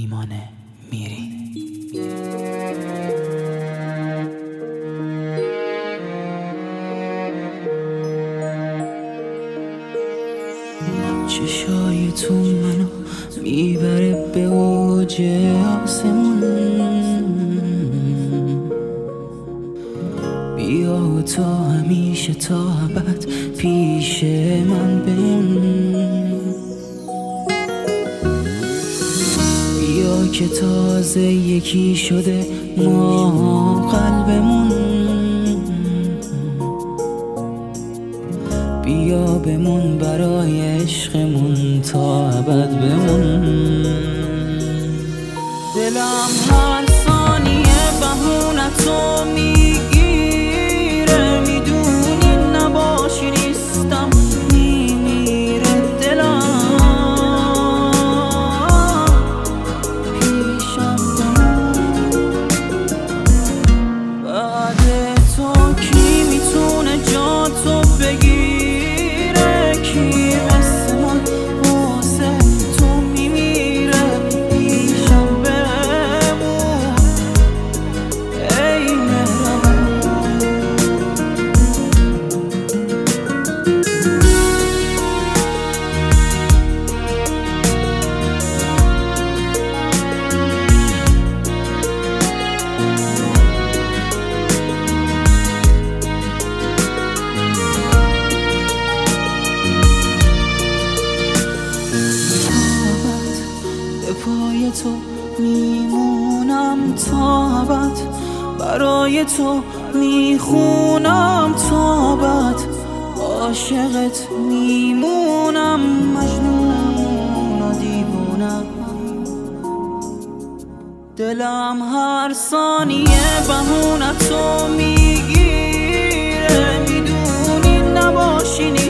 ایمان میری. چشای تو منو میبره به اوج آسمون، بیا تا همیشه تا ابد پیش من بمون. بیا که تازه یکی شده ما قلبمون، بیا بمون برای عشقمون تا ابد بمون. دلم هر ثانیه بهونتو میگیره، میدونی نباشی نیستم میمیره. دلم پیشم بمون، بعد تو کی میتونه جا تو بگیره؟ کی مثل من واسه تو میمیره؟ پیشم بمون ای مهربان. به پای تو میمونم تا ابد، برای تو میخونم تا ابد، عاشقت میمونم مجنون و دیوونم. دلم هر ثانیه بهونتو میگیره، میدونی نباشی